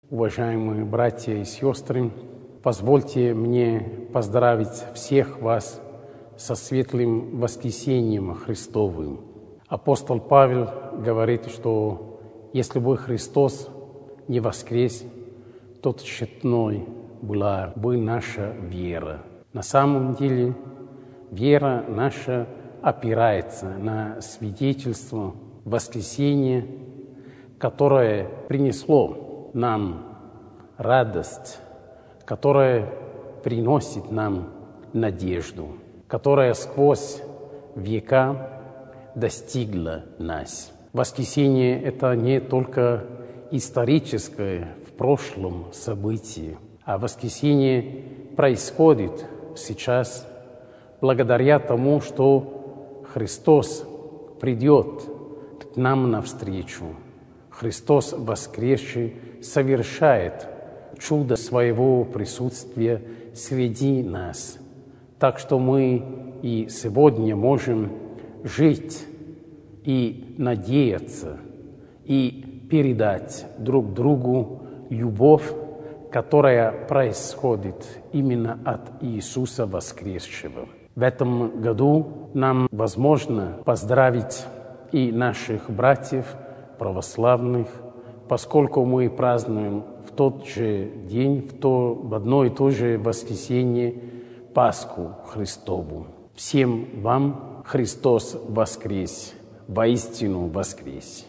Уважаемые братья и сестры, позвольте мне поздравить всех вас со светлым воскресением Христовым. Апостол Павел говорит, что если бы Христос не воскрес, то тщетной была бы наша вера. На самом деле, вера наша опирается на свидетельство воскресения, которое принесло нам радость, которое приносит нам надежду, которая сквозь века достигла нас. Воскресение – это не только историческое в прошлом событие, а воскресение происходит сейчас благодаря тому, что Христос придет к нам навстречу. Христос воскресший совершает чудо своего присутствия среди нас. Так что мы и сегодня можем жить и надеяться, и передать друг другу любовь, которая происходит именно от Иисуса воскресшего. В этом году нам возможно поздравить и наших братьев православных, поскольку мы празднуем в тот же день, в одно и то же воскресенье, Пасху Христову. Всем вам Христос воскрес, воистину воскрес!